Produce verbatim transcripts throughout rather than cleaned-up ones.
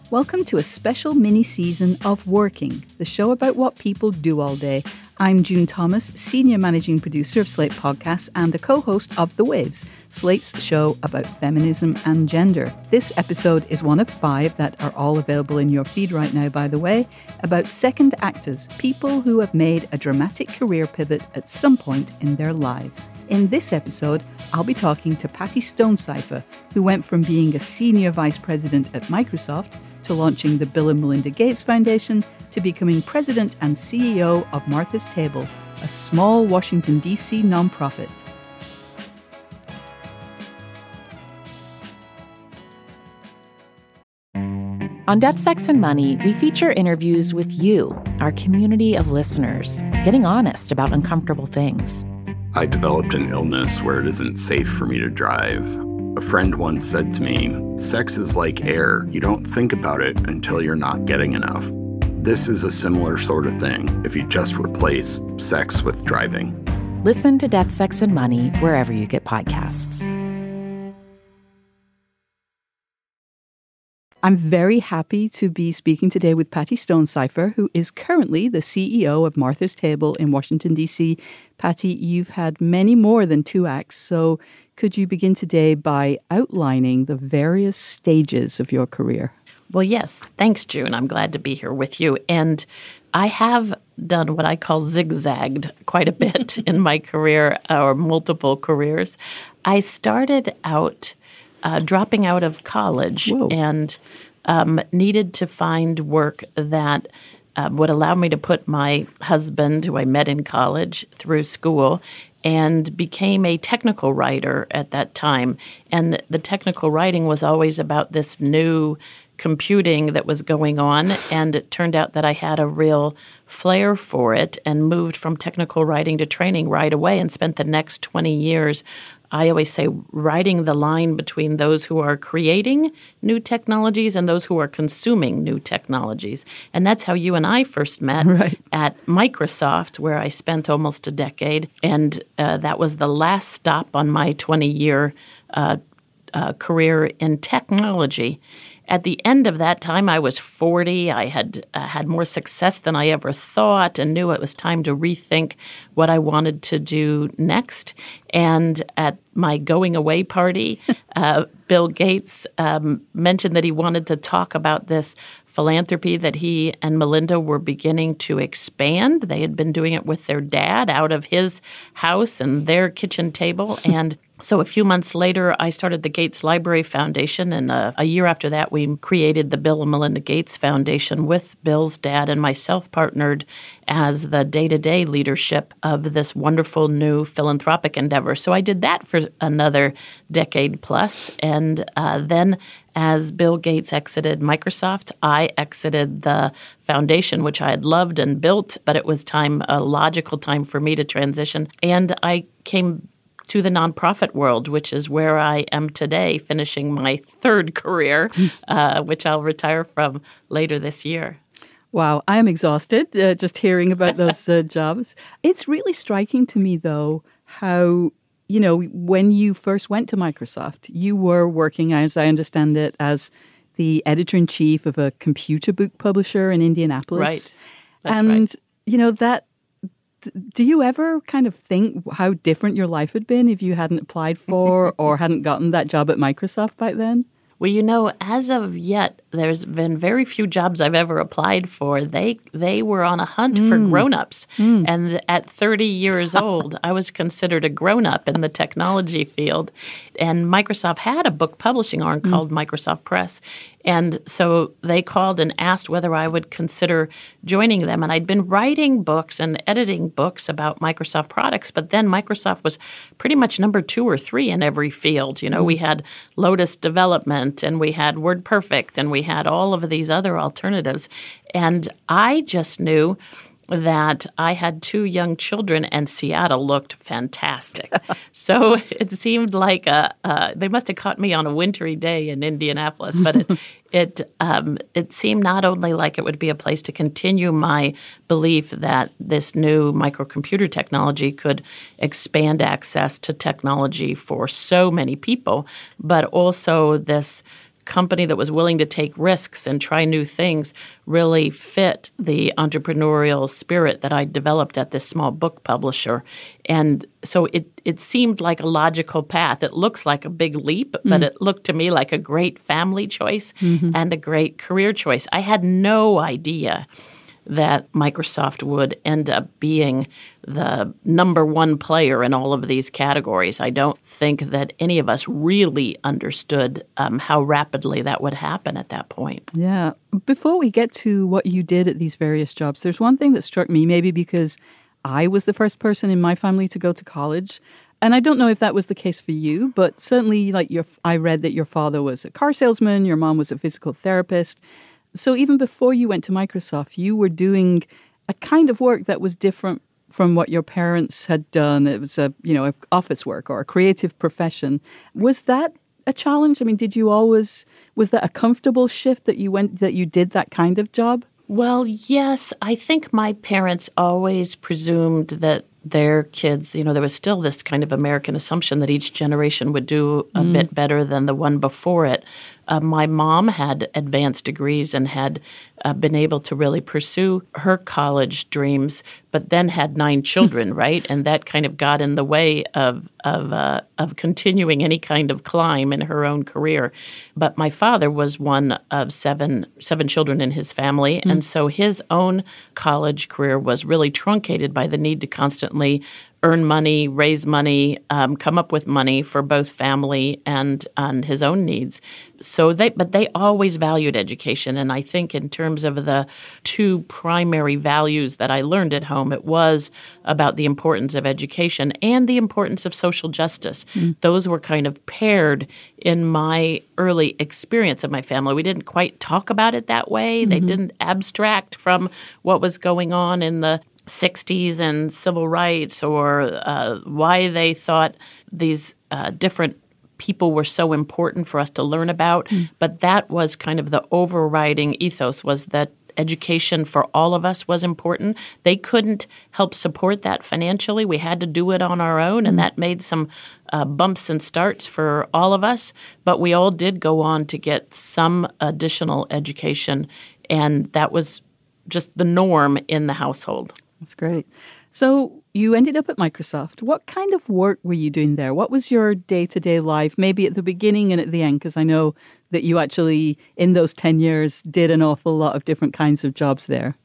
Welcome to a special mini-season of Working, the show about what people do all day. I'm June Thomas, Senior Managing Producer of Slate Podcasts and the co-host of The Waves, Slate's show about feminism and gender. This episode is one of five that are all available in your feed right now, by the way, about second actors, people who have made a dramatic career pivot at some point in their lives. In this episode, I'll be talking to Patty Stonecipher, who went from being a Senior Vice President at Microsoft to launching the Bill and Melinda Gates Foundation, to becoming President and C E O of Martha's Table, a small Washington, D C nonprofit. On Death, Sex, and Money, we feature interviews with you, our community of listeners, getting honest about uncomfortable things. I developed an illness where it isn't safe for me to drive. A friend once said to me, sex is like air. You don't think about it until you're not getting enough. This is a similar sort of thing if you just replace sex with driving. Listen to Death, Sex, and Money wherever you get podcasts. I'm very happy to be speaking today with Patty Stonecipher, who is currently the C E O of Martha's Table in Washington, D C. Patty, you've had many more than two acts, so could you begin today by outlining the various stages of your career? Well, yes. Thanks, June. I'm glad to be here with you. And I have done what I call zigzagged quite a bit in my career, or multiple careers. I started out Uh, dropping out of college Whoa. and um, needed to find work that uh, would allow me to put my husband, who I met in college, through school, and became a technical writer at that time. And the technical writing was always about this new computing that was going on, and it turned out that I had a real flair for it and moved from technical writing to training right away and spent the next twenty years, I always say, riding the line between those who are creating new technologies and those who are consuming new technologies. And that's how you and I first met right. at Microsoft, where I spent almost a decade. And uh, that was the last stop on my twenty-year uh, uh, career in technology. At the end of that time, I was forty. I had uh, had more success than I ever thought and knew it was time to rethink what I wanted to do next. And at my going away party, uh, Bill Gates um, mentioned that he wanted to talk about this philanthropy that he and Melinda were beginning to expand. They had been doing it with their dad out of his house and their kitchen table. And so a few months later, I started the Gates Library Foundation, and uh, a year after that, we created the Bill and Melinda Gates Foundation with Bill's dad and myself partnered as the day-to-day leadership of this wonderful new philanthropic endeavor. So I did that for another decade plus, and uh, then as Bill Gates exited Microsoft, I exited the foundation, which I had loved and built, but it was time, a logical time for me to transition, and I came to the nonprofit world, which is where I am today, finishing my third career, uh, which I'll retire from later this year. Wow, I am exhausted uh, just hearing about those uh, jobs. It's really striking to me, though, how, you know, when you first went to Microsoft, you were working, as I understand it, as the editor-in-chief of a computer book publisher in Indianapolis. Right. That's and, right. you know, that do you ever kind of think how different your life had been if you hadn't applied for or hadn't gotten that job at Microsoft back then? Well, you know, as of yet, there's been very few jobs I've ever applied for. They they were on a hunt mm. for grown-ups. Mm. And at thirty years old, I was considered a grown-up in the technology field. And Microsoft had a book publishing arm mm. called Microsoft Press. And so they called and asked whether I would consider joining them. And I'd been writing books and editing books about Microsoft products, but then Microsoft was pretty much number two or three in every field. You know, mm. we had Lotus Development, and we had WordPerfect, and we had all of these other alternatives. And I just knew that I had two young children, and Seattle looked fantastic. So it seemed like a, uh, they must have caught me on a wintry day in Indianapolis, but it it um, it seemed not only like it would be a place to continue my belief that this new microcomputer technology could expand access to technology for so many people, but also this company that was willing to take risks and try new things really fit the entrepreneurial spirit that I developed at this small book publisher. And so it, it seemed like a logical path. It looks like a big leap, mm. but it looked to me like a great family choice mm-hmm. and a great career choice. I had no idea that Microsoft would end up being the number one player in all of these categories. I don't think that any of us really understood um, how rapidly that would happen at that point. Yeah. Before we get to what you did at these various jobs, there's one thing that struck me, maybe because I was the first person in my family to go to college. And I don't know if that was the case for you, but certainly like your, I read that your father was a car salesman, your mom was a physical therapist. So even before you went to Microsoft, you were doing a kind of work that was different from what your parents had done. It was a, you know, office work or a creative profession. Was that a challenge? I mean, did you always, was that a comfortable shift that you went, that you did that kind of job? Well, yes. I think my parents always presumed that their kids, you know, there was still this kind of American assumption that each generation would do a mm. bit better than the one before it. Uh, my mom had advanced degrees and had uh, been able to really pursue her college dreams, but then had nine children, right? And that kind of got in the way of of uh, of continuing any kind of climb in her own career. But my father was one of seven seven children in his family, mm. and so his own college career was really truncated by the need to constantly earn money, raise money, um, come up with money for both family and and his own needs. So they, but they always valued education, and I think in terms of the two primary values that I learned at home, it was about the importance of education and the importance of social justice. Mm. Those were kind of paired in my early experience of my family. We didn't quite talk about it that way. Mm-hmm. They didn't abstract from what was going on in the sixties and civil rights, or uh, why they thought these uh, different people were so important for us to learn about. Mm. But that was kind of the overriding ethos, was that education for all of us was important. They couldn't help support that financially. We had to do it on our own, and that made some uh, bumps and starts for all of us. But we all did go on to get some additional education, and that was just the norm in the household. That's great. So you ended up at Microsoft. What kind of work were you doing there? What was your day-to-day life, maybe at the beginning and at the end? Because I know that you actually, in those ten years, did an awful lot of different kinds of jobs there.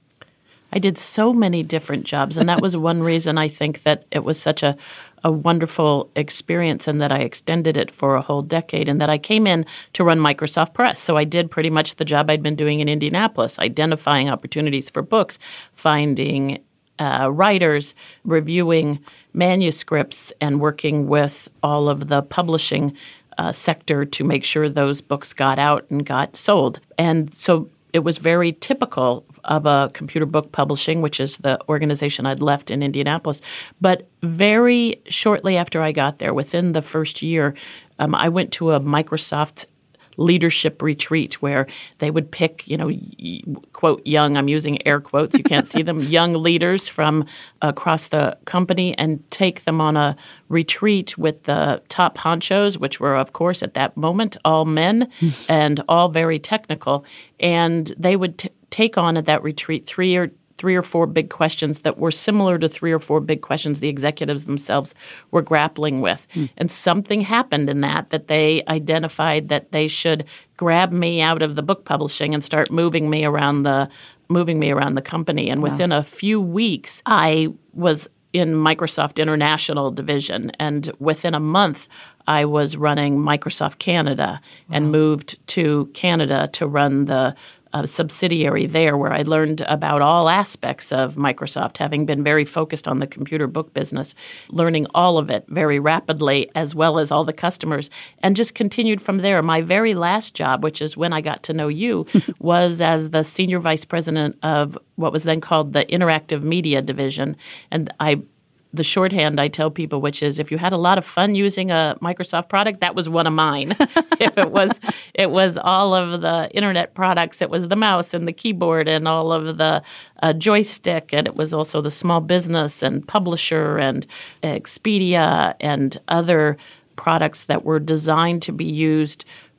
I did so many different jobs, and that was one reason I think that it was such a, a wonderful experience, and that I extended it for a whole decade, and that I came in to run Microsoft Press. So I did pretty much the job I'd been doing in Indianapolis, identifying opportunities for books, finding Uh, writers, reviewing manuscripts, and working with all of the publishing uh, sector to make sure those books got out and got sold. And so it was very typical of a computer book publishing, which is the organization I'd left in Indianapolis. But very shortly after I got there, within the first year, um, I went to a Microsoft leadership retreat where they would pick, you know, quote, young, I'm using air quotes, you can't see them, young leaders from across the company and take them on a retreat with the top honchos, which were, of course, at that moment, all men and all very technical. And they would t- take on at that retreat three or three or four big questions that were similar to three or four big questions the executives themselves were grappling with. Mm. And something happened in that, that they identified that they should grab me out of the book publishing and start moving me around the moving me around the company. And wow. within a few weeks, I was in Microsoft International Division. And within a month, I was running Microsoft Canada wow. and moved to Canada to run the a subsidiary there, where I learned about all aspects of Microsoft, having been very focused on the computer book business, learning all of it very rapidly, as well as all the customers, and just continued from there. My very last job, which is when I got to know you, was as the senior vice president of what was then called the Interactive Media Division. And I the shorthand I tell people, which is, if you had a lot of fun using a Microsoft product, that was one of mine. If it was it was all of the internet products, it was the mouse and the keyboard and all of the uh, joystick, and it was also the small business and publisher and Expedia and other products that were designed to be used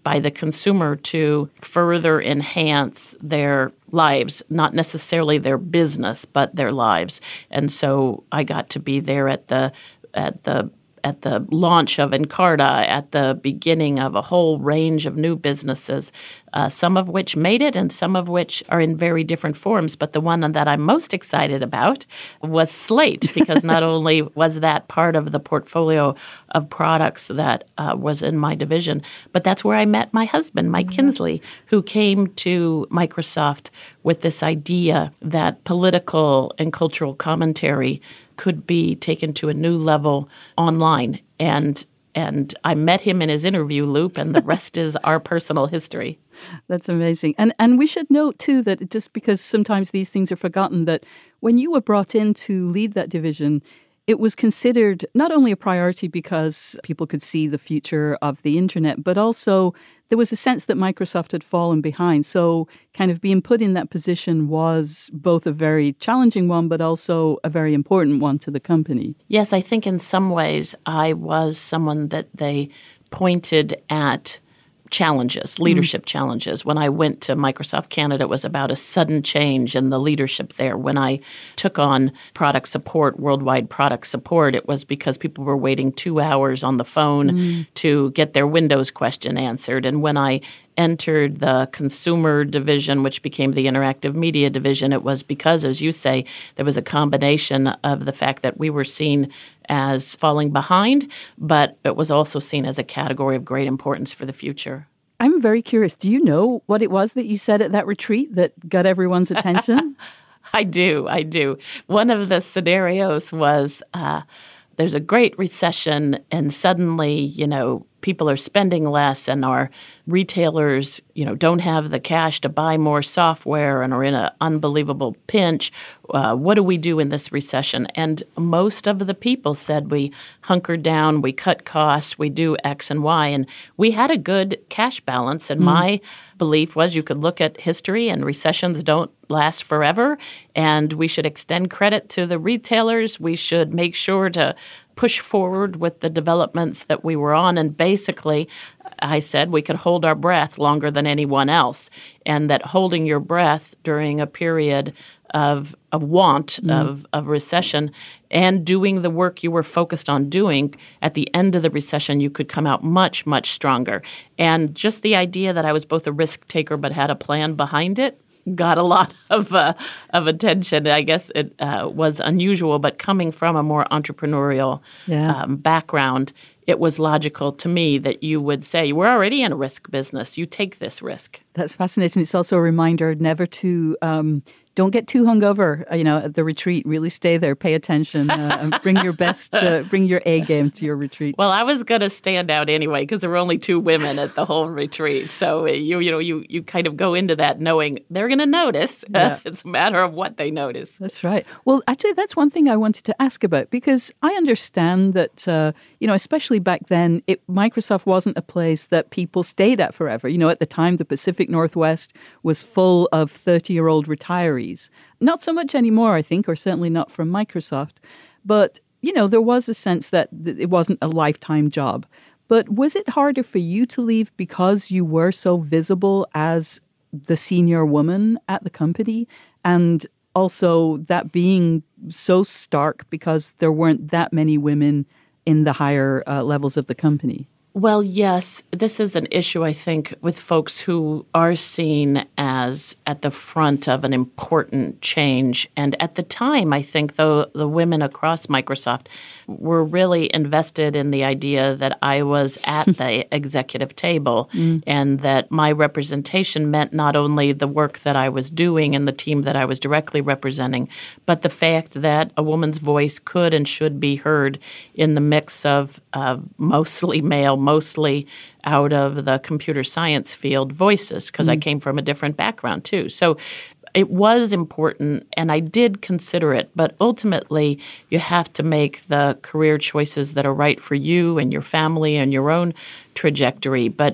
by the consumer to further enhance their lives, not necessarily their business, but their lives. And so I got to be there at the at the at the launch of Encarta, at the beginning of a whole range of new businesses, uh, some of which made it and some of which are in very different forms. But the one that I'm most excited about was Slate, because not only was that part of the portfolio of products that uh, was in my division, but that's where I met my husband, Mike mm-hmm. Kinsley, who came to Microsoft with this idea that political and cultural commentary could be taken to a new level online. And and I met him in his interview loop, and the rest is our personal history. That's amazing. And and we should note, too, that just because sometimes these things are forgotten, that when you were brought in to lead that division, it was considered not only a priority because people could see the future of the internet, but also there was a sense that Microsoft had fallen behind. So kind of being put in that position was both a very challenging one, but also a very important one to the company. Yes, I think in some ways I was someone that they pointed at challenges, leadership mm. challenges. When I went to Microsoft Canada, it was about a sudden change in the leadership there. When I took on product support, worldwide product support, it was because people were waiting two hours on the phone mm. to get their Windows question answered. And when I entered the consumer division, which became the interactive media division, it was because, as you say, there was a combination of the fact that we were seen as falling behind, but it was also seen as a category of great importance for the future. I'm very curious. Do you know what it was that you said at that retreat that got everyone's attention? I do. I do. One of the scenarios was uh, there's a great recession, and suddenly, you know, people are spending less, and our retailers, you know, don't have the cash to buy more software and are in an unbelievable pinch. Uh, what do we do in this recession? And most of the people said we hunker down, we cut costs, we do X and Y. And we had a good cash balance. And mm. my belief was you could look at history, and recessions don't last forever. And we should extend credit to the retailers. We should make sure to push forward with the developments that we were on. And basically, I said we could hold our breath longer than anyone else, and that holding your breath during a period of of want, mm. of, of recession, and doing the work you were focused on doing, at the end of the recession, you could come out much, much stronger. And just the idea that I was both a risk taker but had a plan behind it got a lot of uh, of attention. I guess it uh, was unusual, but coming from a more entrepreneurial yeah. um, background, it was logical to me that you would say, we're already in a risk business. You take this risk. That's fascinating. It's also a reminder never to um, don't get too hungover. You know, at the retreat, really stay there, pay attention, uh, and bring your best, uh, bring your A game to your retreat. Well, I was going to stand out anyway because there were only two women at the whole retreat. So you you know you you kind of go into that knowing they're going to notice. Yeah. It's a matter of what they notice. That's right. Well, actually, that's one thing I wanted to ask about, because I understand that uh, you know, especially back then, it, Microsoft wasn't a place that people stayed at forever. You know, at the time, the Pacific Northwest was full of thirty-year-old retirees. Not so much anymore, I think, or certainly not from Microsoft. But, you know, there was a sense that it wasn't a lifetime job. But was it harder for you to leave because you were so visible as the senior woman at the company? And also that being so stark because there weren't that many women in the higher uh, levels of the company? Well, yes, this is an issue, I think, with folks who are seen as at the front of an important change. And at the time, I think, though, the women across Microsoft were really invested in the idea that I was at the executive table mm. and that my representation meant not only the work that I was doing and the team that I was directly representing, but the fact that a woman's voice could and should be heard in the mix of uh, mostly male, mostly out of the computer science field voices, because mm. I came from a different background too. So it was important, and I did consider it, but ultimately you have to make the career choices that are right for you and your family and your own trajectory. But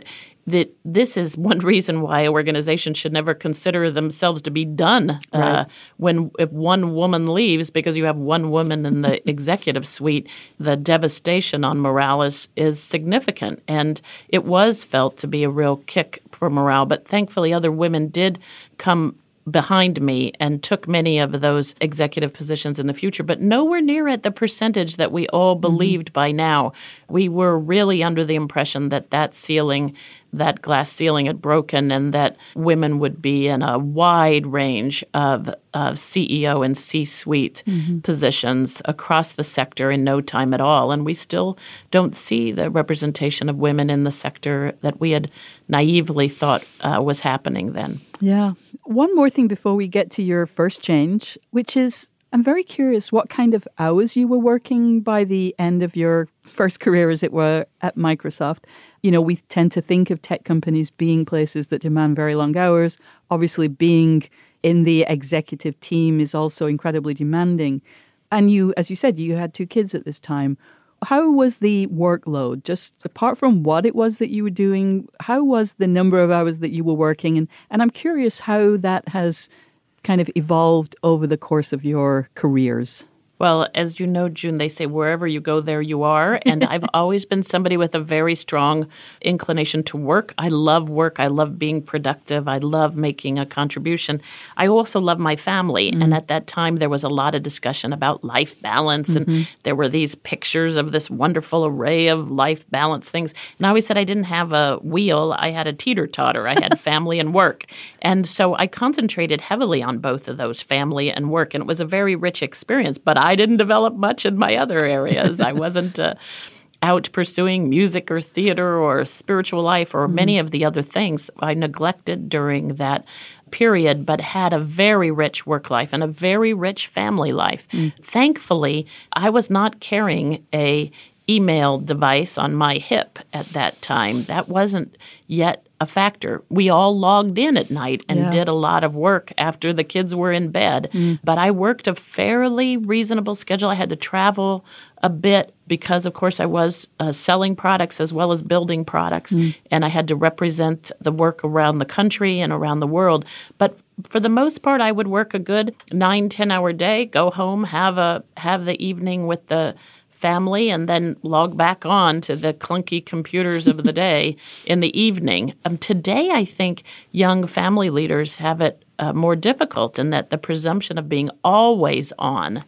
that this is one reason why organizations should never consider themselves to be done uh, Right. when if one woman leaves because you have one woman in the executive suite. The devastation on morale is, is significant, and it was felt to be a real kick for morale. But thankfully, other women did come behind me and took many of those executive positions in the future, but nowhere near at the percentage that we all believed mm-hmm. by now. We were really under the impression that that ceiling, that glass ceiling had broken, and that women would be in a wide range of, of C E O and C-suite mm-hmm. positions across the sector in no time at all. And we still don't see the representation of women in the sector that we had naively thought uh, was happening then. Yeah. One more thing before we get to your first change, which is, I'm very curious what kind of hours you were working by the end of your first career, as it were, at Microsoft. You know, we tend to think of tech companies being places that demand very long hours. Obviously, being in the executive team is also incredibly demanding. And you, as you said, you had two kids at this time. How was the workload? Just apart from what it was that you were doing, how was the number of hours that you were working? And, and I'm curious how that has kind of evolved over the course of your careers. Well, as you know, June, they say wherever you go, there you are. And I've always been somebody with a very strong inclination to work. I love work. I love being productive. I love making a contribution. I also love my family. Mm-hmm. And at that time, there was a lot of discussion about life balance. Mm-hmm. And there were these pictures of this wonderful array of life balance things. And I always said I didn't have a wheel. I had a teeter-totter. I had family and work. And so I concentrated heavily on both of those, family and work. And it was a very rich experience. But I I didn't develop much in my other areas. I wasn't uh, out pursuing music or theater or spiritual life or mm-hmm. many of the other things I neglected during that period, but had a very rich work life and a very rich family life. Mm. Thankfully, I was not carrying a email device on my hip at that time. That wasn't yet a factor. We all logged in at night and yeah. did a lot of work after the kids were in bed. Mm. But I worked a fairly reasonable schedule. I had to travel a bit because, of course, I was uh, selling products as well as building products. Mm. And I had to represent the work around the country and around the world. But for the most part, I would work a good nine, ten-hour day, go home, have a have the evening with the family, and then log back on to the clunky computers of the day in the evening. Um, today, I think young family leaders have it uh, more difficult in that the presumption of being always on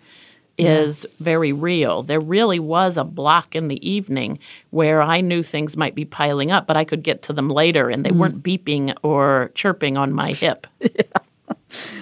is yeah. very real. There really was a block in the evening where I knew things might be piling up, but I could get to them later, and they mm. weren't beeping or chirping on my hip. yeah.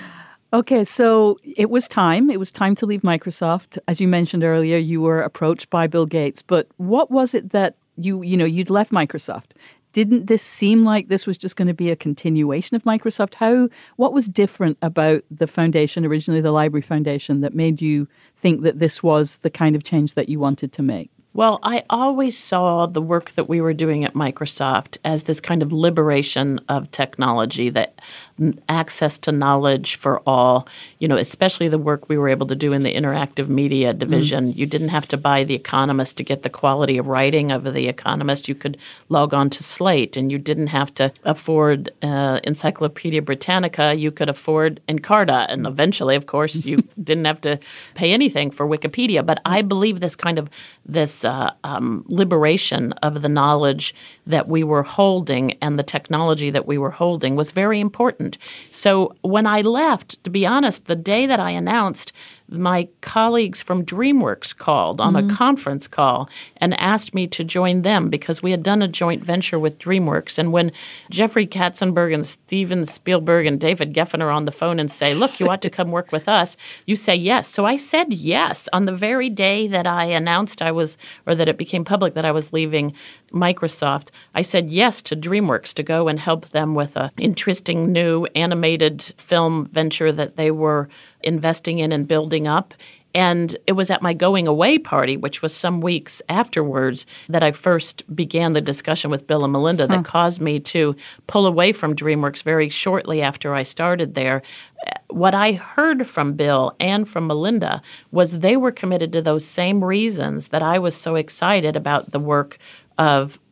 Okay, so it was time. It was time to leave Microsoft. As you mentioned earlier, you were approached by Bill Gates. But what was it that you, you know, you'd left Microsoft? Didn't this seem like this was just going to be a continuation of Microsoft? How, what was different about the foundation, originally the Library Foundation, that made you think that this was the kind of change that you wanted to make? Well, I always saw the work that we were doing at Microsoft as this kind of liberation of technology, that access to knowledge for all, you know, especially the work we were able to do in the interactive media division. Mm. You didn't have to buy The Economist to get the quality of writing of The Economist. You could log on to Slate, and you didn't have to afford uh, Encyclopedia Britannica. You could afford Encarta, and eventually, of course, you didn't have to pay anything for Wikipedia. But I believe this kind of this uh, um, liberation of the knowledge that we were holding and the technology that we were holding was very important. So when I left, to be honest, the day that I announced, my colleagues from DreamWorks called on mm-hmm. a conference call and asked me to join them because we had done a joint venture with DreamWorks. And when Jeffrey Katzenberg and Steven Spielberg and David Geffen are on the phone and say, look, you ought to come work with us, you say yes. So I said yes on the very day that I announced I was, or that it became public that I was leaving Microsoft. I said yes to DreamWorks to go and help them with an interesting new animated film venture that they were investing in and building up. And it was at my going away party, which was some weeks afterwards, that I first began the discussion with Bill and Melinda that huh. caused me to pull away from DreamWorks very shortly after I started there. What I heard from Bill and from Melinda was they were committed to those same reasons that I was so excited about the work of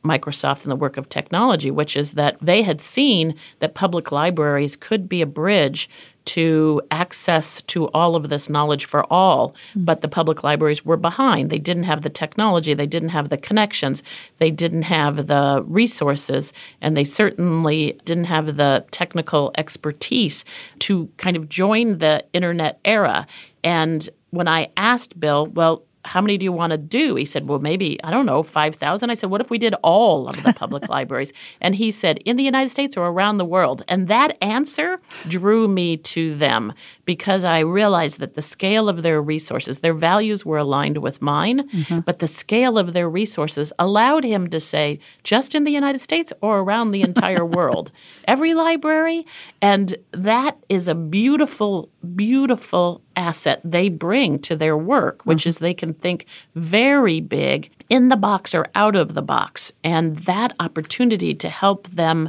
Microsoft and the work of technology, which is that they had seen that public libraries could be a bridge to access to all of this knowledge for all, but the public libraries were behind. They didn't have the technology, they didn't have the connections, they didn't have the resources, and they certainly didn't have the technical expertise to kind of join the internet era. And when I asked Bill, well, how many do you want to do? He said, well, maybe, I don't know, five thousand. I said, what if we did all of the public libraries? And he said, in the United States or around the world? And that answer drew me to them because I realized that the scale of their resources, their values were aligned with mine, mm-hmm. but the scale of their resources allowed him to say, just in the United States or around the entire world, every library. And that is a beautiful, beautiful asset they bring to their work, which mm-hmm. is they can think very big, in the box or out of the box. And that opportunity to help them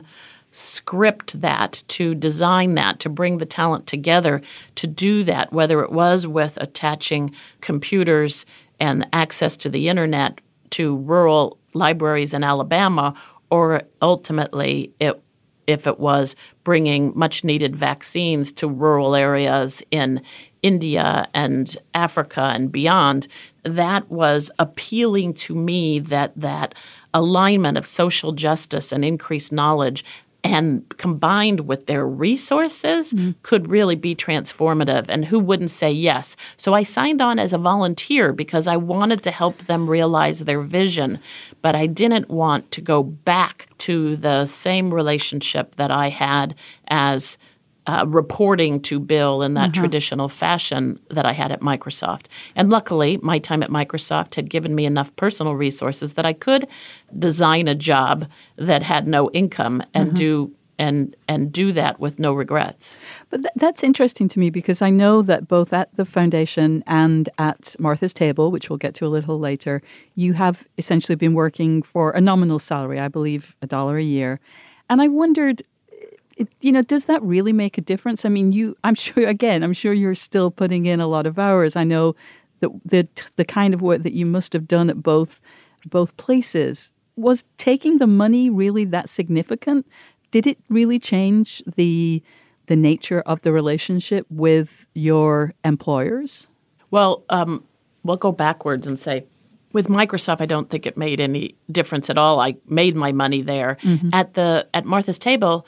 script that, to design that, to bring the talent together to do that, whether it was with attaching computers and access to the internet to rural libraries in Alabama, or ultimately it if it was bringing much-needed vaccines to rural areas in India and Africa and beyond, that was appealing to me, that that alignment of social justice and increased knowledge and combined with their resources mm. could really be transformative. And who wouldn't say yes? So I signed on as a volunteer because I wanted to help them realize their vision, but I didn't want to go back to the same relationship that I had as Uh, reporting to Bill in that uh-huh. traditional fashion that I had at Microsoft. And luckily, my time at Microsoft had given me enough personal resources that I could design a job that had no income and uh-huh. do and and do that with no regrets. But th- that's interesting to me because I know that both at the foundation and at Martha's Table, which we'll get to a little later, you have essentially been working for a nominal salary, I believe a dollar a year. And I wondered, It, you know, does that really make a difference? I mean, you, I'm sure, again, I'm sure you're still putting in a lot of hours. I know that the the kind of work that you must have done at both both places. Was taking the money really that significant? Did it really change the the nature of the relationship with your employers? Well, um, we'll go backwards and say, with Microsoft, I don't think it made any difference at all. I made my money there. Mm-hmm. At the at Martha's Table,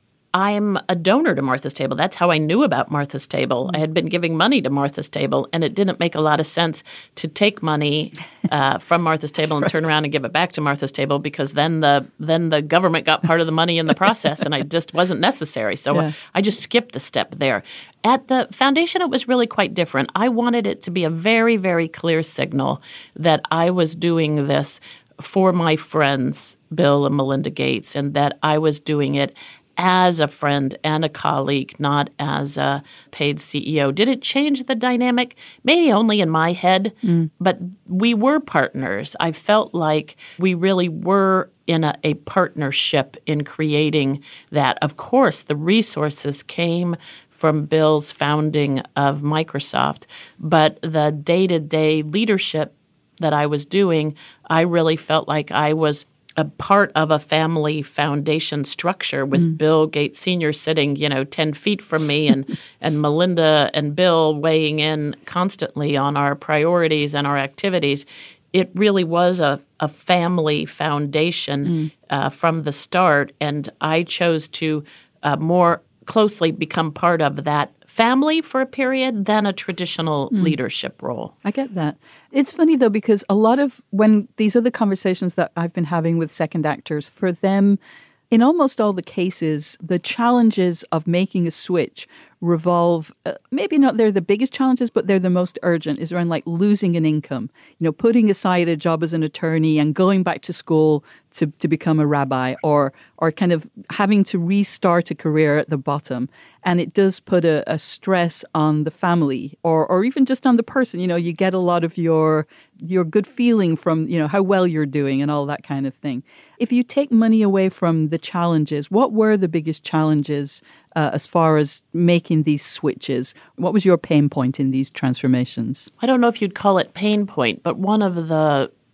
I'm a donor to Martha's Table. That's how I knew about Martha's Table. Mm-hmm. I had been giving money to Martha's Table, and it didn't make a lot of sense to take money uh, from Martha's Table and right. turn around and give it back to Martha's Table, because then the then the government got part of the money in the process, and it just wasn't necessary. So yeah. I just skipped a step there. At the foundation, it was really quite different. I wanted it to be a very, very clear signal that I was doing this for my friends, Bill and Melinda Gates, and that I was doing it as a friend and a colleague, not as a paid C E O. Did it change the dynamic? Maybe only in my head, mm. but we were partners. I felt like we really were in a, a partnership in creating that. Of course, the resources came from Bill's founding of Microsoft, but the day-to-day leadership that I was doing, I really felt like I was a part of a family foundation structure with mm. Bill Gates Senior sitting, you know, ten feet from me and, and Melinda and Bill weighing in constantly on our priorities and our activities. It really was a, a family foundation mm. uh, from the start, and I chose to uh, more closely become part of that family for a period than a traditional mm. leadership role. I get that. It's funny, though, because a lot of when these are the conversations that I've been having with second actors, for them, in almost all the cases, the challenges of making a switch revolve, uh, maybe not they're the biggest challenges, but they're the most urgent, is around like losing an income, you know, putting aside a job as an attorney and going back to school to, to become a rabbi, or or kind of having to restart a career at the bottom. And it does put a, a stress on the family, or or even just on the person. You know, you get a lot of your your good feeling from, you know, how well you're doing and all that kind of thing. If you take money away from the challenges, what were the biggest challenges uh, as far as making these switches? What was your pain point in these transformations? I don't know if you'd call it pain point, but one of the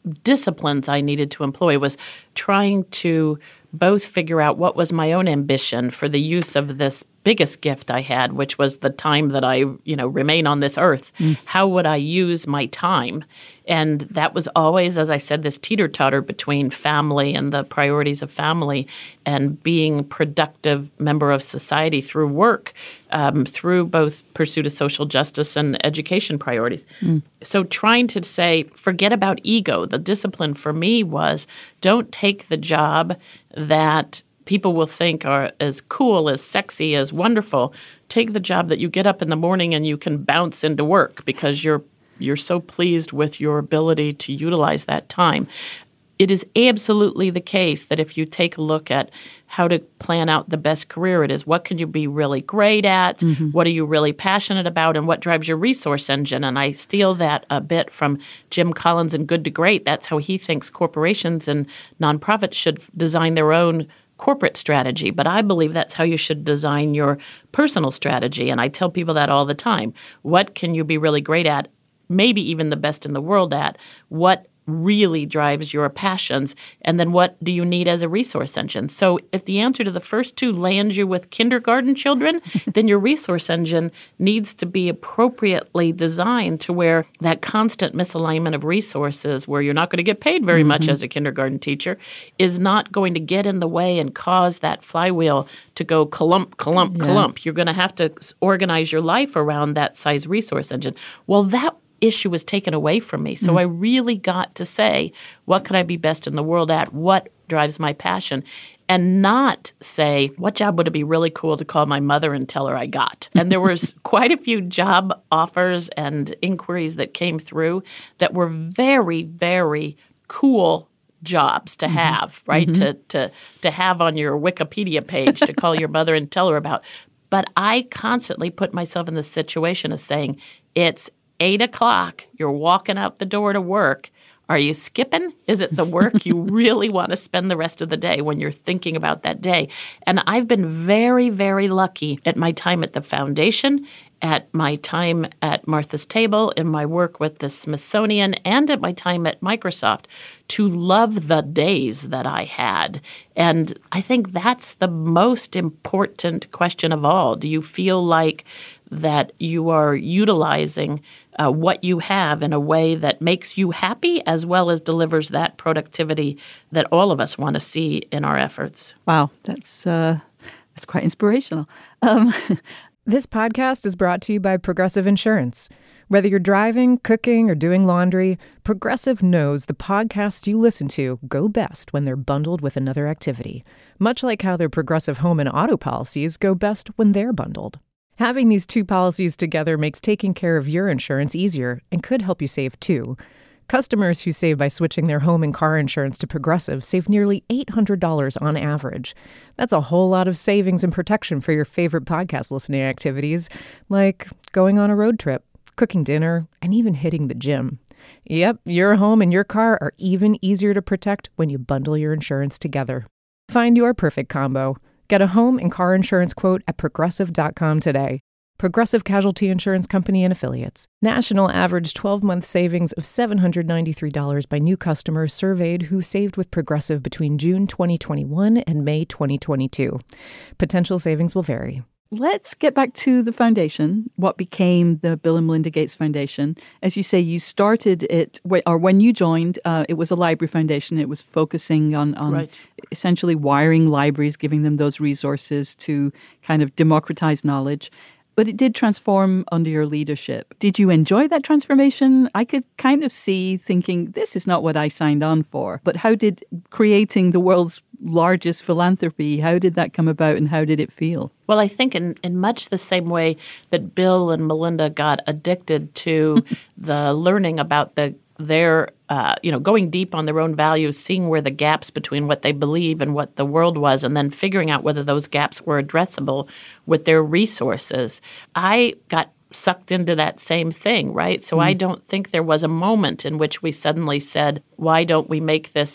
disciplines I needed to employ was trying to both figure out what was my own ambition for the use of this biggest gift I had, which was the time that I, you know, remain on this earth. Mm. How would I use my time? And that was always, as I said, this teeter-totter between family and the priorities of family and being a productive member of society through work, um, through both pursuit of social justice and education priorities. Mm. So trying to say, forget about ego. The discipline for me was don't take the job that people will think are as cool, as sexy, as wonderful. Take the job that you get up in the morning and you can bounce into work because you're you're so pleased with your ability to utilize that time. It is absolutely the case that if you take a look at how to plan out the best career, it is what can you be really great at, mm-hmm. what are you really passionate about, and what drives your resource engine. And I steal that a bit from Jim Collins in Good to Great. That's how he thinks corporations and nonprofits should design their own corporate strategy, but I believe that's how you should design your personal strategy. And I tell people that all the time. What can you be really great at, maybe even the best in the world at? What really drives your passions? And then what do you need as a resource engine? So if the answer to the first two lands you with kindergarten children, then your resource engine needs to be appropriately designed to where that constant misalignment of resources, where you're not going to get paid very mm-hmm. much as a kindergarten teacher, is not going to get in the way and cause that flywheel to go clump, clump, yeah. clump. You're going to have to organize your life around that size resource engine. Well, that issue was taken away from me. So mm. I really got to say, what could I be best in the world at? What drives my passion? And not say, what job would it be really cool to call my mother and tell her I got? And there was quite a few job offers and inquiries that came through that were very, very cool jobs to have, mm-hmm. right? Mm-hmm. To, to, to have on your Wikipedia page to call your mother and tell her about. But I constantly put myself in the situation of saying, it's eight o'clock, you're walking out the door to work. Are you skipping? Is it the work you really want to spend the rest of the day when you're thinking about that day? And I've been very, very lucky at my time at the foundation, at my time at Martha's Table, in my work with the Smithsonian, and at my time at Microsoft to love the days that I had. And I think that's the most important question of all. Do you feel like that you are utilizing uh, what you have in a way that makes you happy as well as delivers that productivity that all of us want to see in our efforts? Wow, that's uh, that's quite inspirational. Um, This podcast is brought to you by Progressive Insurance. Whether you're driving, cooking, or doing laundry, Progressive knows the podcasts you listen to go best when they're bundled with another activity, much like how their Progressive home and auto policies go best when they're bundled. Having these two policies together makes taking care of your insurance easier and could help you save too. Customers who save by switching their home and car insurance to Progressive save nearly eight hundred dollars on average. That's a whole lot of savings and protection for your favorite podcast listening activities, like going on a road trip, cooking dinner, and even hitting the gym. Yep, your home and your car are even easier to protect when you bundle your insurance together. Find your perfect combo. Get a home and car insurance quote at progressive dot com today. Progressive Casualty Insurance Company and Affiliates. National average twelve-month savings of seven hundred ninety-three dollars by new customers surveyed who saved with Progressive between June twenty twenty-one and May twenty twenty-two. Potential savings will vary. Let's get back to the foundation, what became the Bill and Melinda Gates Foundation. As you say, you started it, or when you joined, uh, it was a library foundation. It was focusing on, on right. essentially wiring libraries, giving them those resources to kind of democratize knowledge. But it did transform under your leadership. Did you enjoy that transformation? I could kind of see thinking, this is not what I signed on for. But how did creating the world's largest philanthropy, how did that come about and how did it feel? Well, I think in, in much the same way that Bill and Melinda got addicted to the learning about the their, uh, you know, going deep on their own values, seeing where the gaps between what they believe and what the world was, and then figuring out whether those gaps were addressable with their resources. I got sucked into that same thing, right? So mm. I don't think there was a moment in which we suddenly said, why don't we make this a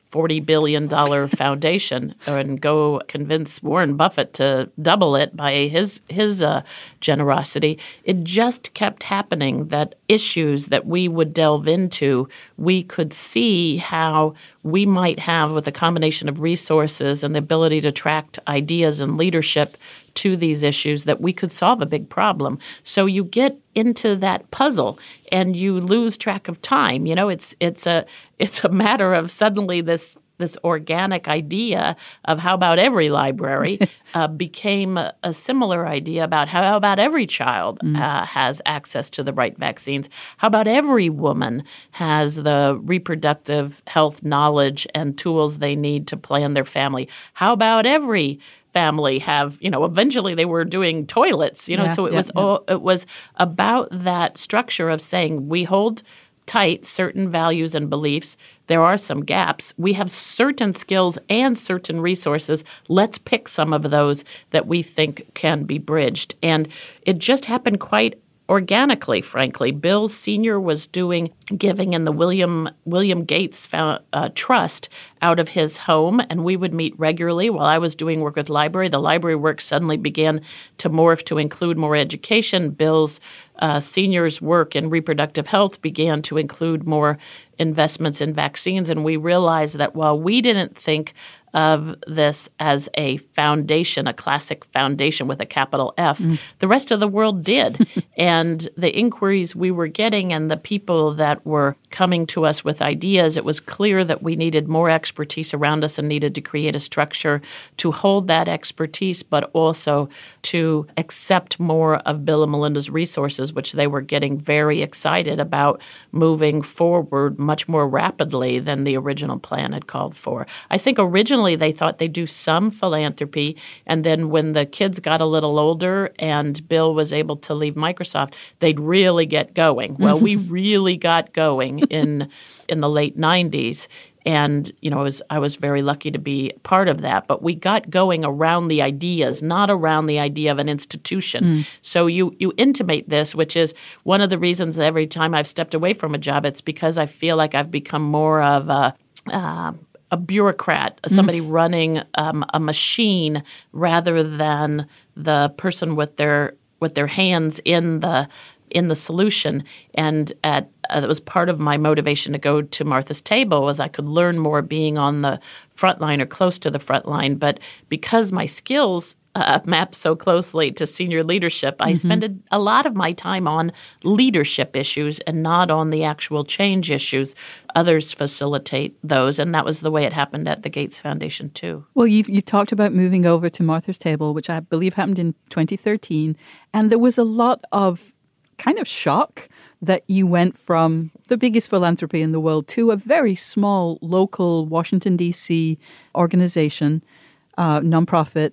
forty billion dollars foundation and go convince Warren Buffett to double it by his his uh, generosity. It just kept happening that issues that we would delve into, we could see how we might have, with a combination of resources and the ability to attract ideas and leadership to these issues, that we could solve a big problem. So you get into that puzzle and you lose track of time. You know, it's it's a it's a matter of suddenly this this organic idea of how about every library uh, became a, a similar idea about how, how about every child mm. uh, has access to the right vaccines. How about every woman has the reproductive health knowledge and tools they need to plan their family? How about every family have, you know, eventually they were doing toilets, you know, yeah, so it yeah, was yeah. all, it was about that structure of saying we hold tight certain values and beliefs. There are some gaps. We have certain skills and certain resources. Let's pick some of those that we think can be bridged. And it just happened quite organically, frankly. Bill Senior was doing giving in the William William Gates found, uh, Trust out of his home, and we would meet regularly while I was doing work with the library. The library work suddenly began to morph to include more education. Bill's uh, Senior's work in reproductive health began to include more investments in vaccines, and we realized that while we didn't think of this as a foundation, a classic foundation with a capital F, mm. the rest of the world did. And the inquiries we were getting and the people that were coming to us with ideas, it was clear that we needed more expertise around us and needed to create a structure to hold that expertise, but also to accept more of Bill and Melinda's resources, which they were getting very excited about moving forward much more rapidly than the original plan had called for. I think originally they thought they'd do some philanthropy, and then when the kids got a little older and Bill was able to leave Microsoft, they'd really get going. Well, we really got going in in the late nineties. And, you know, I was, I was very lucky to be part of that. But we got going around the ideas, not around the idea of an institution. Mm. So you you intimate this, which is one of the reasons every time I've stepped away from a job, it's because I feel like I've become more of a uh, a bureaucrat, somebody mm. running um, a machine rather than the person with their with their hands in the in the solution. And at uh, that was part of my motivation to go to Martha's Table, was I could learn more being on the front line or close to the front line. But because my skills uh, map so closely to senior leadership, I mm-hmm. spent a, a lot of my time on leadership issues and not on the actual change issues. Others facilitate those, and that was the way it happened at the Gates Foundation too. Well, you've, you've talked about moving over to Martha's Table, which I believe happened in twenty thirteen, and there was a lot of kind of shock that you went from the biggest philanthropy in the world to a very small local Washington, D C organization, uh, nonprofit.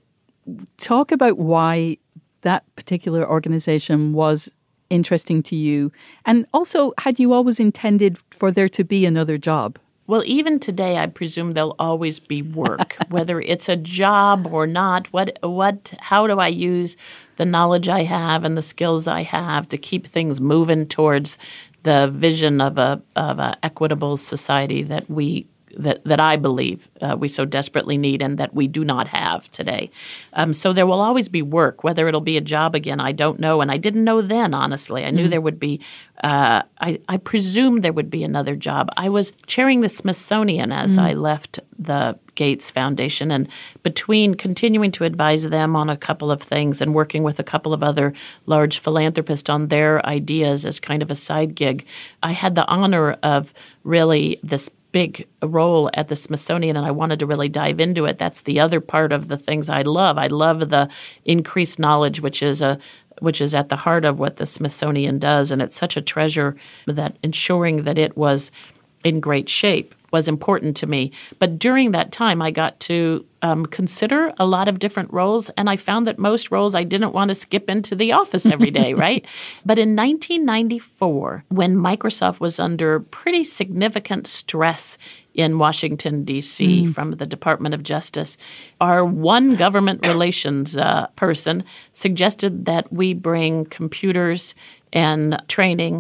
Talk about why that particular organization was interesting to you. And also, had you always intended for there to be another job? Well, even today, I presume there'll always be work, whether it's a job or not. What, what, how do I use the knowledge I have and the skills I have to keep things moving towards the vision of a of a equitable society that we that that I believe uh, we so desperately need and that we do not have today. Um, so there will always be work. Whether it'll be a job again, I don't know, and I didn't know then. Honestly, I knew mm-hmm. there would be. Uh, I, I presumed there would be another job. I was chairing the Smithsonian as mm-hmm. I left the Gates Foundation, and between continuing to advise them on a couple of things and working with a couple of other large philanthropists on their ideas as kind of a side gig, I had the honor of really this big role at the Smithsonian, and I wanted to really dive into it. That's the other part of the things I love. I love the increased knowledge, which is a which is at the heart of what the Smithsonian does, and it's such a treasure that ensuring that it was in great shape was important to me. But during that time, I got to um, consider a lot of different roles, and I found that most roles I didn't want to skip into the office every day, right? But in nineteen ninety-four, when Microsoft was under pretty significant stress in Washington, D C mm. from the Department of Justice, our one government relations uh, person suggested that we bring computers and training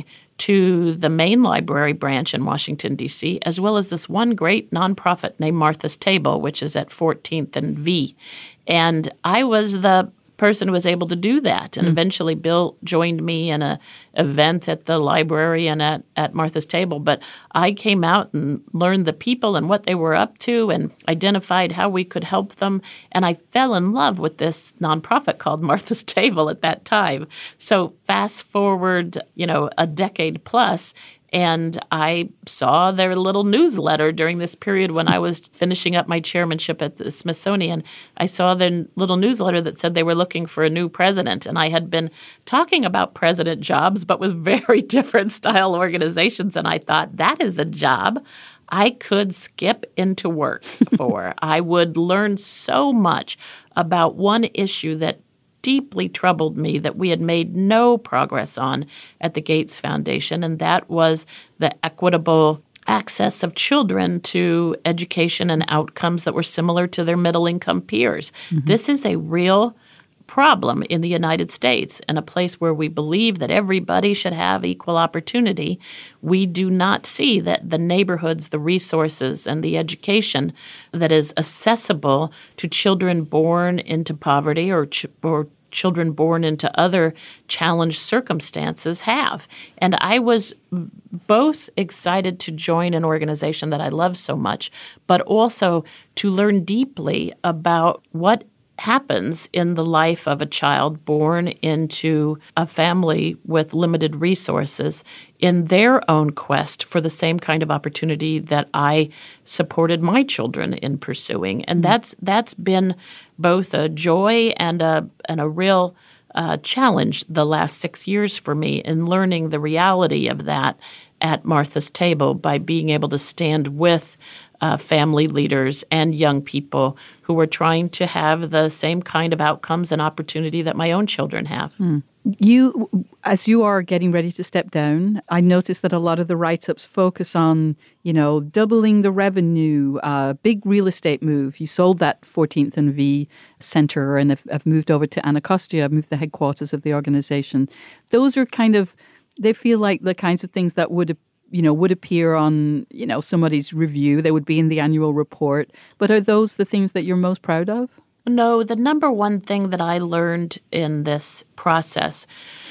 to the main library branch in Washington, D C, as well as this one great nonprofit named Martha's Table, which is at fourteenth and V. And I was the person who was able to do that. And mm. eventually Bill joined me in an event at the library and at, at Martha's Table. But I came out and learned the people and what they were up to and identified how we could help them. And I fell in love with this nonprofit called Martha's Table at that time. So fast forward, you know, a decade plus, and I saw their little newsletter during this period when I was finishing up my chairmanship at the Smithsonian. I saw their little newsletter that said they were looking for a new president. And I had been talking about president jobs, but with very different style organizations. And I thought, that is a job I could skip into work for. I would learn so much about one issue that deeply troubled me that we had made no progress on at the Gates Foundation, and that was the equitable access of children to education and outcomes that were similar to their middle-income peers. Mm-hmm. This is a real problem in the United States, in a place where we believe that everybody should have equal opportunity. We do not see that the neighborhoods, the resources, and the education that is accessible to children born into poverty or, ch- or children born into other challenged circumstances have. And I was both excited to join an organization that I love so much, but also to learn deeply about what happens in the life of a child born into a family with limited resources in their own quest for the same kind of opportunity that I supported my children in pursuing. And that's that's been both a joy and a and a real uh, challenge the last six years for me in learning the reality of that at Martha's Table by being able to stand with Uh, family leaders and young people who were trying to have the same kind of outcomes and opportunity that my own children have. Mm. You, as you are getting ready to step down, I noticed that a lot of the write-ups focus on, you know, doubling the revenue, uh, big real estate move. You sold that fourteenth and V Center and have, have moved over to Anacostia, moved the headquarters of the organization. Those are kind of, they feel like the kinds of things that would you know, would appear on, you know, somebody's review. They would be in the annual report. But are those the things that you're most proud of? No, the number one thing that I learned in this process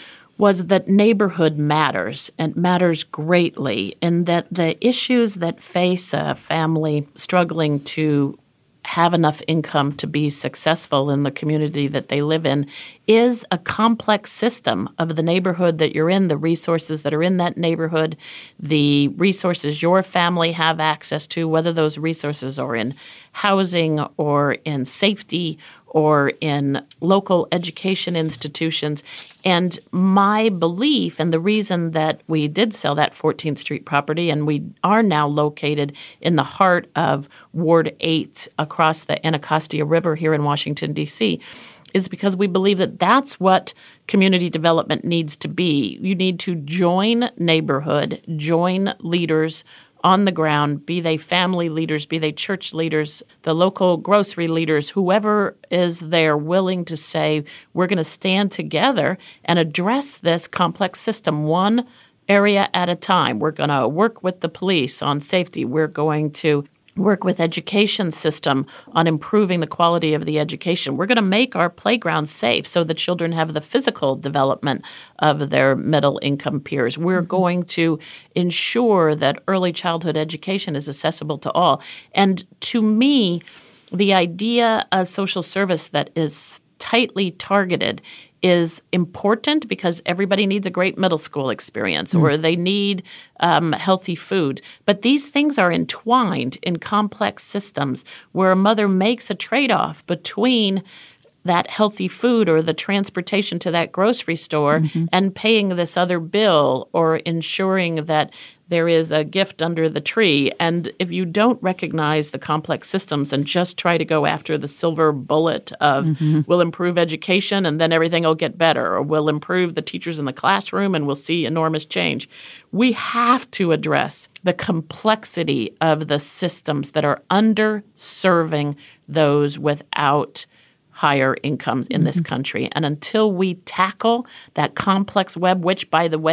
was that neighborhood matters and matters greatly, and that the issues that face a family struggling to have enough income to be successful in the community that they live in is a complex system of the neighborhood that you're in, the resources that are in that neighborhood, the resources your family have access to, whether those resources are in housing or in safety or in local education institutions. And my belief, and the reason that we did sell that fourteenth Street property, and we are now located in the heart of Ward eight across the Anacostia River here in Washington, D C, is because we believe that that's what community development needs to be. You need to join neighborhood, join leaders on the ground, be they family leaders, be they church leaders, the local grocery leaders, whoever is there willing to say, we're going to stand together and address this complex system one area at a time. We're going to work with the police on safety. We're going to work with education system on improving the quality of the education. We're going to make our playgrounds safe so the children have the physical development of their middle-income peers. We're mm-hmm. going to ensure that early childhood education is accessible to all. And to me, the idea of social service that is tightly targeted is important because everybody needs a great middle school experience mm. or they need um, healthy food. But these things are entwined in complex systems where a mother makes a trade-off between that healthy food or the transportation to that grocery store mm-hmm. and paying this other bill or ensuring that there is a gift under the tree. And if you don't recognize the complex systems and just try to go after the silver bullet of mm-hmm. we'll improve education and then everything will get better, or we'll improve the teachers in the classroom and we'll see enormous change, we have to address the complexity of the systems that are underserving those without higher incomes in mm-hmm. this country. And until we tackle that complex web, which, by the way,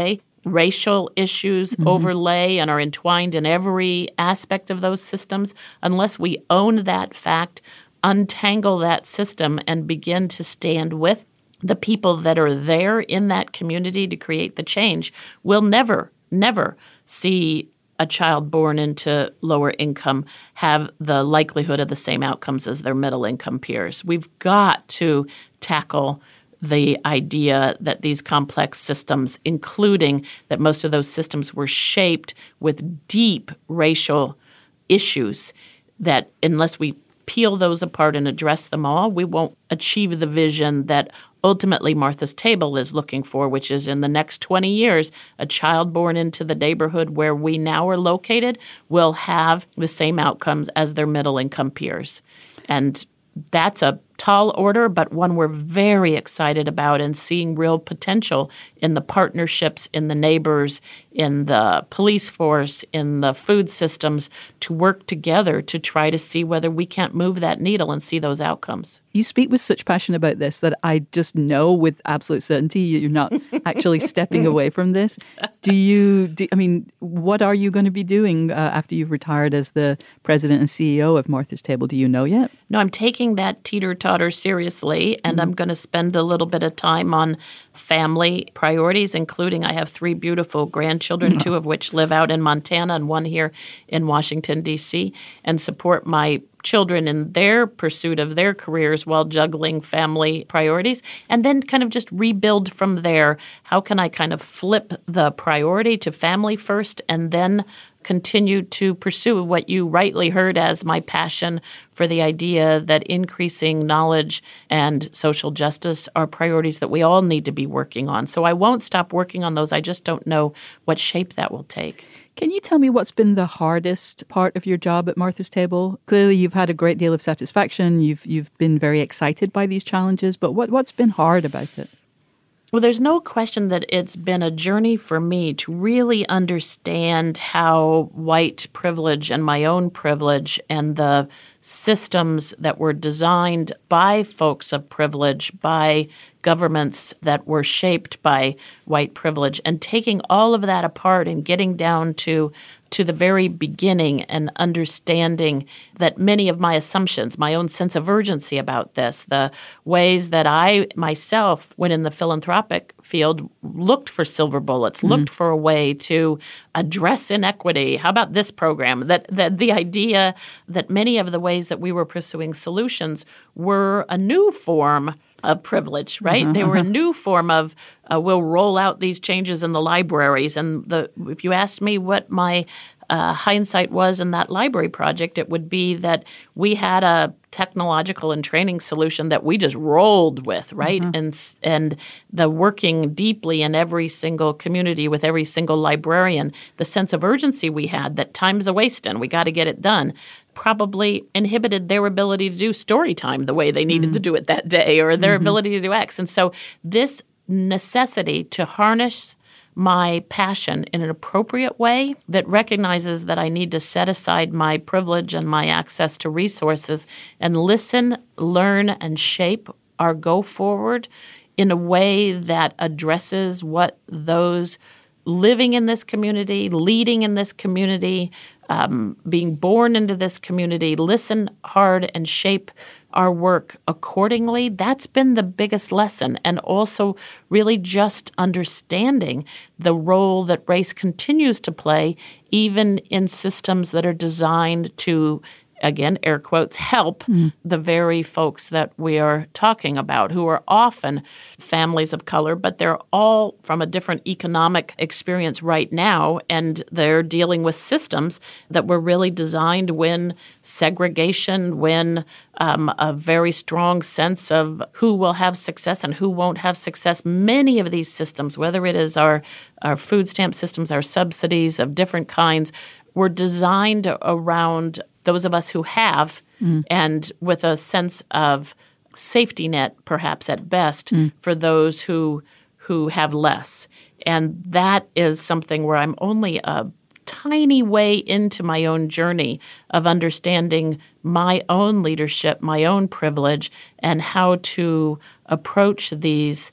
racial issues mm-hmm. overlay and are entwined in every aspect of those systems, unless we own that fact, untangle that system, and begin to stand with the people that are there in that community to create the change, we'll never, never see a child born into lower income have the likelihood of the same outcomes as their middle income peers. We've got to tackle the idea that these complex systems, including that most of those systems were shaped with deep racial issues, that unless we peel those apart and address them all, we won't achieve the vision that ultimately Martha's Table is looking for, which is in the next twenty years, a child born into the neighborhood where we now are located will have the same outcomes as their middle-income peers. And that's a tall order, but one we're very excited about and seeing real potential in the partnerships, in the neighbors, in the police force, in the food systems to work together to try to see whether we can't move that needle and see those outcomes. You speak with such passion about this that I just know with absolute certainty you're not actually stepping away from this. Do you, do, I mean, what are you going to be doing uh, after you've retired as the president and C E O of Martha's Table? Do you know yet? No, I'm taking that teeter-totter seriously, and mm-hmm. I'm going to spend a little bit of time on family priorities, including I have three beautiful grandchildren, two of which live out in Montana and one here in Washington, D C, and support my children in their pursuit of their careers while juggling family priorities, and then kind of just rebuild from there. How can I kind of flip the priority to family first and then continue to pursue what you rightly heard as my passion for the idea that increasing knowledge and social justice are priorities that we all need to be working on. So I won't stop working on those. I just don't know what shape that will take. Can you tell me what's been the hardest part of your job at Martha's Table? Clearly, you've had a great deal of satisfaction. You've you've been very excited by these challenges, but what, what's been hard about it? Well, there's no question that it's been a journey for me to really understand how white privilege and my own privilege and the systems that were designed by folks of privilege, by governments that were shaped by white privilege, and taking all of that apart and getting down to to the very beginning and understanding that many of my assumptions, my own sense of urgency about this, the ways that I myself, when in the philanthropic field, looked for silver bullets, mm-hmm. looked for a way to address inequity. How about this program? That, that the idea that many of the ways that we were pursuing solutions were a new form of privilege, right? Mm-hmm. They were a new form of uh, we'll roll out these changes in the libraries. And the if you asked me what my uh, hindsight was in that library project, it would be that we had a technological and training solution that we just rolled with, right? Mm-hmm. And and the working deeply in every single community with every single librarian, the sense of urgency we had that time's a wasting, we got to get it done, probably inhibited their ability to do story time the way they needed mm-hmm. to do it that day, or their mm-hmm. ability to do X. And so this necessity to harness my passion in an appropriate way that recognizes that I need to set aside my privilege and my access to resources and listen, learn, and shape our go forward in a way that addresses what those living in this community, leading in this community, um, being born into this community, listen hard and shape our work accordingly. That's been the biggest lesson. And also really just understanding the role that race continues to play, even in systems that are designed to, again, air quotes, help mm. the very folks that we are talking about, who are often families of color, but they're all from a different economic experience right now, and they're dealing with systems that were really designed when segregation, when um, a very strong sense of who will have success and who won't have success. Many of these systems, whether it is our, our food stamp systems, our subsidies of different kinds, were designed around those of us who have, mm. and with a sense of safety net, perhaps at best, mm. for those who who have less. And that is something where I'm only a tiny way into my own journey of understanding my own leadership, my own privilege, and how to approach these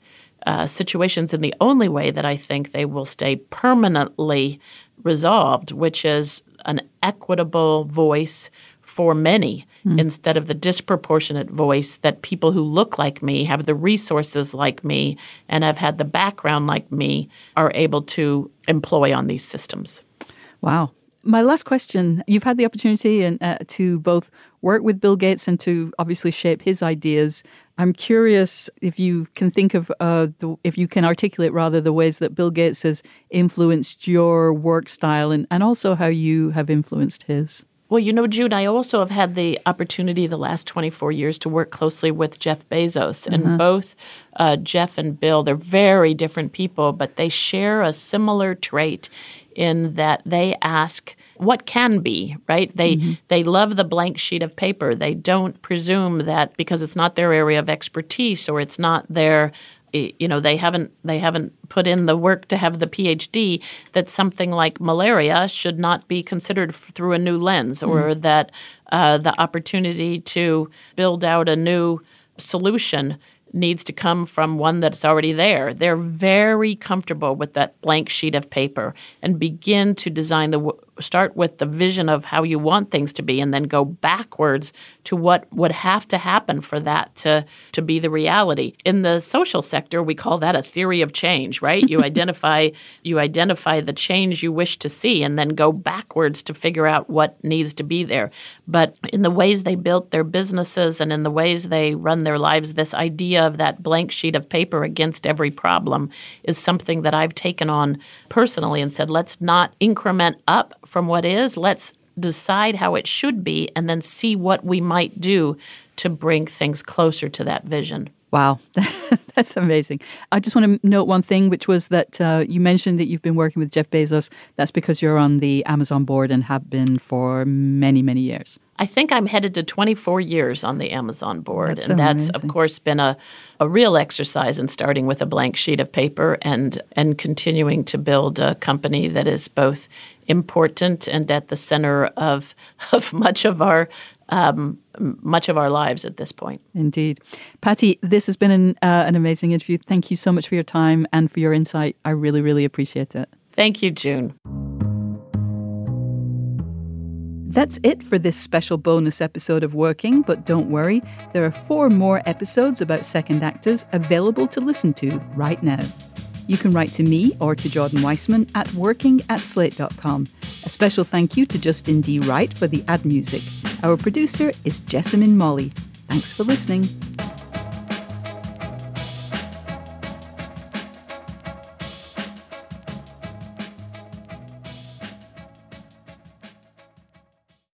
uh, situations in the only way that I think they will stay permanently resolved, which is an equitable voice for many mm. instead of the disproportionate voice that people who look like me, have the resources like me, and have had the background like me are able to employ on these systems. Wow. My last question, you've had the opportunity and, uh, to both work with Bill Gates and to obviously shape his ideas. I'm curious if you can think of, uh, the, if you can articulate rather the ways that Bill Gates has influenced your work style and, and also how you have influenced his. Well, you know, June, I also have had the opportunity the last twenty-four years to work closely with Jeff Bezos. And uh-huh. both uh, Jeff and Bill, they're very different people, but they share a similar trait in that they ask what can be, right? They mm-hmm. they love the blank sheet of paper. They don't presume that because it's not their area of expertise or it's not their, you know, they haven't they haven't put in the work to have the P H D, that something like malaria should not be considered f- through a new lens, mm-hmm. or that uh, the opportunity to build out a new solution needs to come from one that's already there. They're very comfortable with that blank sheet of paper and begin to design the w- start with the vision of how you want things to be and then go backwards to what would have to happen for that to, to be the reality. In the social sector, we call that a theory of change, right? You identify you identify the change you wish to see and then go backwards to figure out what needs to be there. But in the ways they built their businesses and in the ways they run their lives, this idea of that blank sheet of paper against every problem is something that I've taken on personally and said, let's not increment up from what is. Let's decide how it should be and then see what we might do to bring things closer to that vision. Wow, that's amazing. I just want to note one thing, which was that uh, you mentioned that you've been working with Jeff Bezos. That's because you're on the Amazon board and have been for many, many years. I think I'm headed to twenty-four years on the Amazon board. That's and amazing. That's, of course, been a, a real exercise in starting with a blank sheet of paper and, and continuing to build a company that is both important and at the center of, of much of our um, much of our lives at this point. Indeed. Patty, this has been an, uh, an amazing interview. Thank you so much for your time and for your insight. I really, really appreciate it. Thank you, June. That's it for this special bonus episode of Working, but don't worry, there are four more episodes about second actors available to listen to right now. You can write to me or to Jordan Weissman at working at slate dot com. A special thank you to Justin D. Wright for the ad music. Our producer is Jessamine Molly. Thanks for listening.